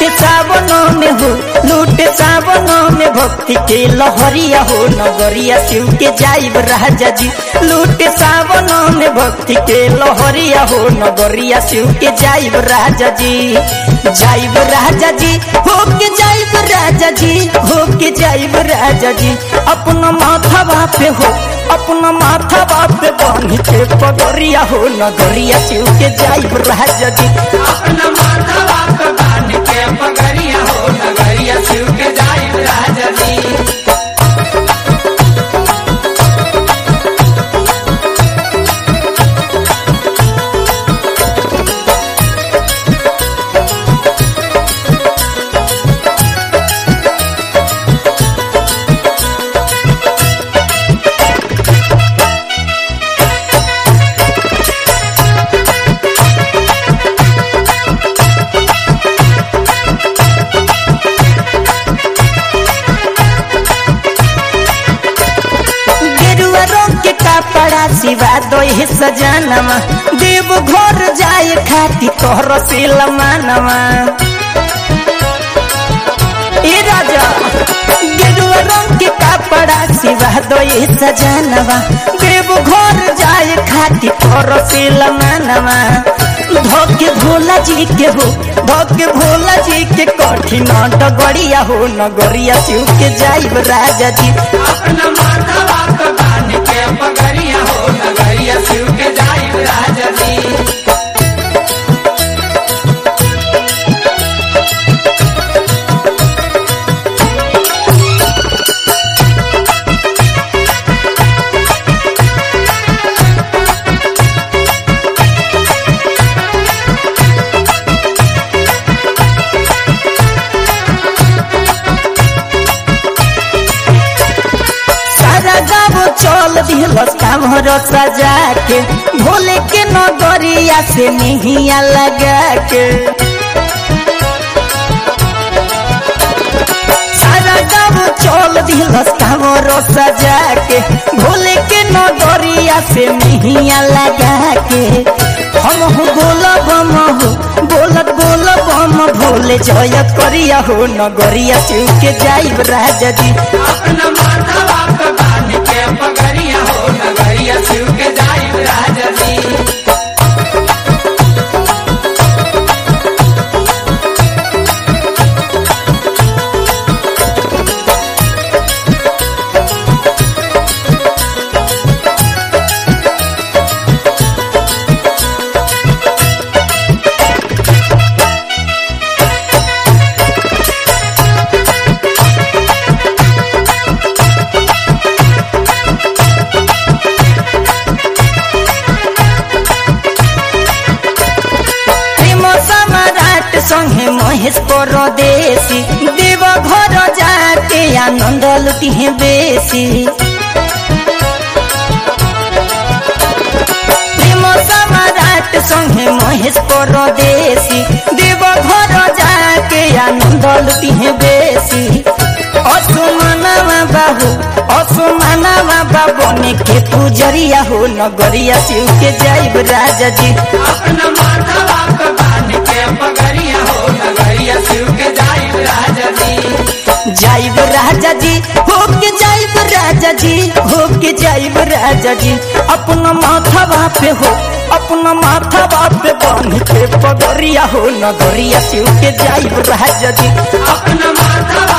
सावनों में हो लूटे सावनों में भक्ति के लहरिया हो नगरिया शिव के जाइब राजा जी। लूटे सावनों में भक्ति के लहरिया हो नगरिया शिव के जाइब राजा जी। जाइब राजा जी हो के जाइब राजा जी हो के जाइब राजा जी। अपना माथा बापे हो अपना माथा बापे बांध के पगरिया हो नगरिया शिव के जाइब राजा जी। अपना माथा बापे बांध के पगरिया हो नगरिया शिव के जाइब राजा जी। पड़ा सिवा दो सजानवा देव घर जाए खाती तोहर से लमानवा। ए राजा गेरुआ रंग के कपड़ा सिवा दो सजानवा देव घर जाए खाती तोहर से लमानवा। धोके भोला जी के हो धोके भोला जी के कठिन डगड़िया हो नगरिया शिव के जाइब राजा जी। अपना माथा बाप बांध के पगरिया हो नगरिया शिव के जाइब राजा जी। चल दिलस कामर सजा के भोले के नगरिया से निहिया लगा के। सारा गाँव चल दिलस कामर सजा के भोले के नगरिया से निहिया लगा के। हम बोलब बोलत बोलब हम भोले जय करिया हो नगरिया शिव के जाइब राजा जी। अपना माथा बाप बांध के पगरिया हो नगरिया शिव के जाइब राजा जी। संगे महेश परदेसी देव घर जाके आनंद लुटी है बेसी। प्रेम सम्राट संगे महेश परदेसी देव घर जाके आनंद लुटी है बेसी। असुमानवा बाबू के पुजरिया हो नगरिया शिव के जाइब राजा जी। अपना माथा बाप बांध के पगरिया हो नगरिया शिव के जाइब राजा जी। जाइब राजा जी हो के जाइब राजा जी हो के जाइब राजा जी। अपना माथा बापे हो अपना माथा बापे बांध के पगरिया हो नगरिया शिव के जाइब राजा जी। अपना माथा